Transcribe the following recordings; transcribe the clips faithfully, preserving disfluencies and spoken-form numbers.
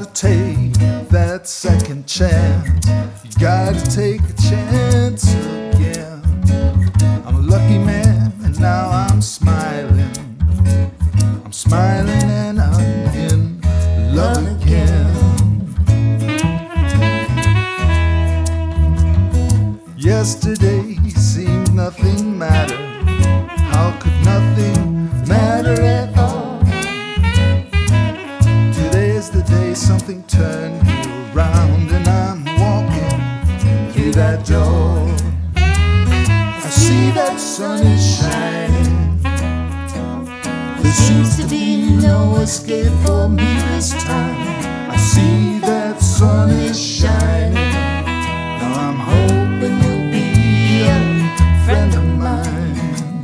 gotta take that second chance. You gotta take a chance again. I'm a lucky man and now I'm smiling. I'm smiling and I'm in love again. Yesterday seemed nothing mattered. How could nothing matter at all? Today's the day something turned me around, and I'm walking through that door. I see that sun is shining. There seems to be no escape for me this time. I see that sun is shining. Now I'm hoping you'll be a friend of mine.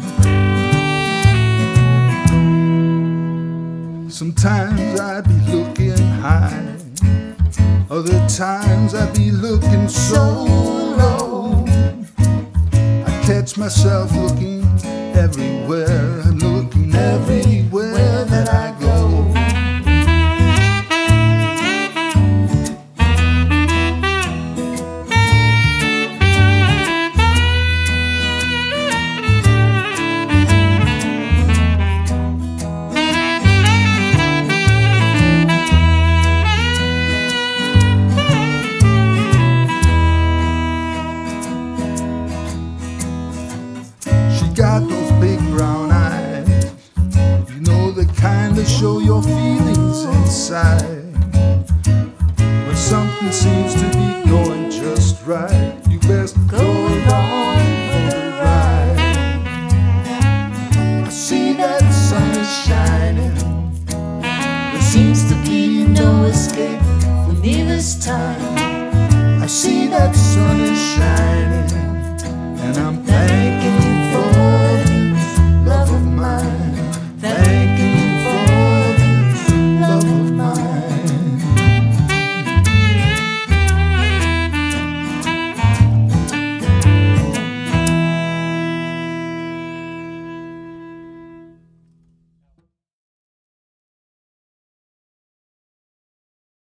Sometimes I'd be looking high, other times I'd be looking so low. I catch myself looking everywhere, looking everywhere that I go. Got those big brown eyes, you know, the kind that show your feelings inside. When something seems to be going just right, you best go along for the ride. I see that sun is shining. There seems to be no escape for me this time. I see that sun is shining.